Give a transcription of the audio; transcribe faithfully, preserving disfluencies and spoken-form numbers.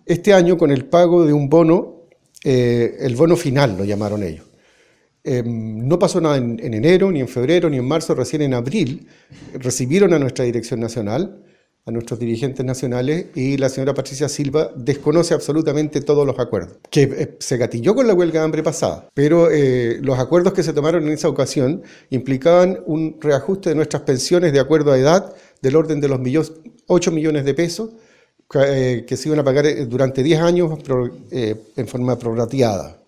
este año con el pago de un bono, eh, el bono final lo llamaron ellos. Eh, no pasó nada en, en enero, ni en febrero, ni en marzo, recién en abril recibieron a nuestra dirección nacional, a nuestros dirigentes nacionales, y la señora Patricia Silva desconoce absolutamente todos los acuerdos, que eh, se gatilló con la huelga de hambre pasada, pero eh, los acuerdos que se tomaron en esa ocasión implicaban un reajuste de nuestras pensiones de acuerdo a edad del orden de los ocho millones de pesos, que, eh, que se iban a pagar durante diez años pro, eh, en forma prorrateada.